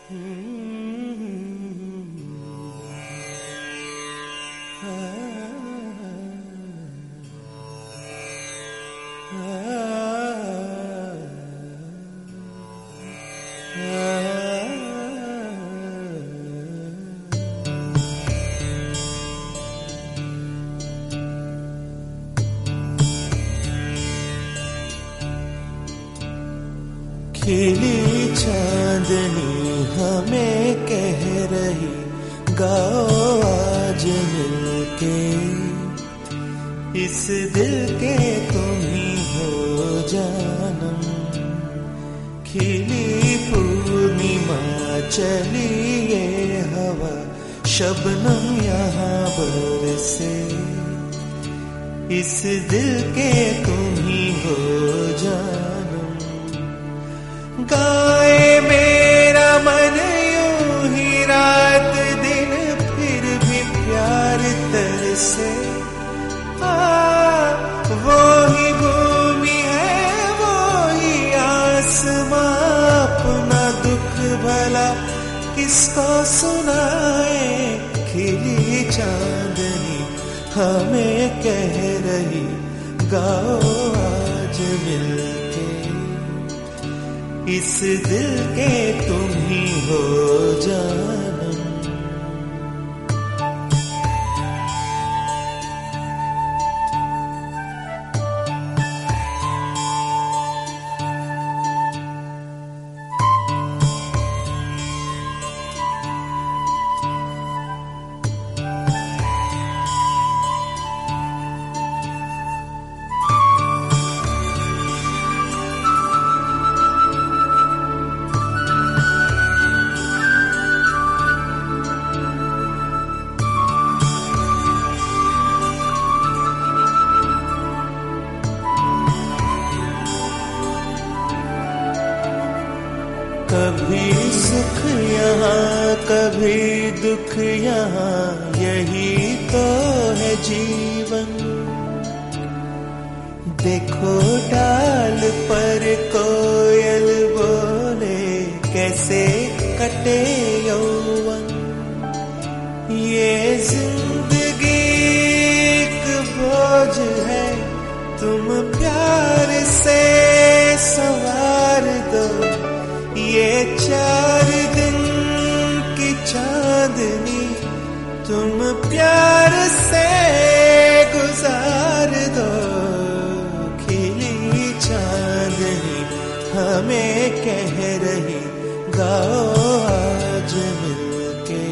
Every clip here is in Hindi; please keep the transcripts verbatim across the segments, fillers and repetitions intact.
खिली चांदनी हमें कह रही, गाओ आज मिलके, इस दिल के तुम ही हो जानम। खिली पूर्णिमा चली ये हवा, शबनम यहाँ बरसे, इस दिल के तुम ही हो जानम। गाए मेरा मन यूं ही रात दिन, फिर भी प्यार तरसे। वो ही भूमि है वो ही आसमां, अपना दुख भला किसको सुनाए। खिली चांदनी हमें कह रही, गाओ आज मिलके, इस दिल के तुम ही हो जानम। कभी सुख यहाँ कभी दुख यहाँ, यही तो है जीवन। देखो डाल पर कोयल बोले, कैसे कटे यौवन। ये जिंदगी एक बोझ है, तुम प्यार से संवार दो। ये चार दिन की चांदनी तुम प्यार से गुजार दो। खिली चांदनी हमें कह रही, गाओ आज मिलके,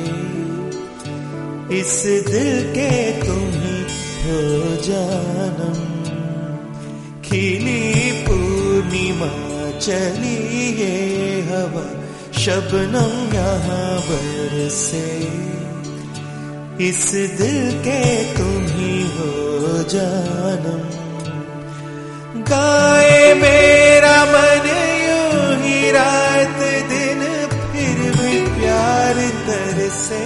इस दिल के तुम ही हो जानम। खिली पूर्णिमा चली ये हवा, शबनम यहाँ बरसे, इस दिल के तुम ही हो जानम। गाए मेरा मन यूं ही रात दिन, फिर भी प्यार तरसे।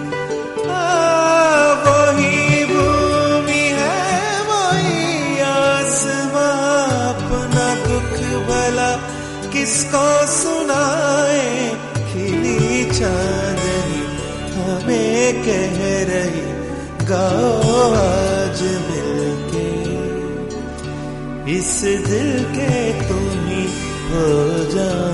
वही भूमि है वही आसमां, अपना दुख भला किसको सुनाए। खिली चांदनी हमें कह रही, गाओ आज मिलके, इस दिल के तुम ही हो जा।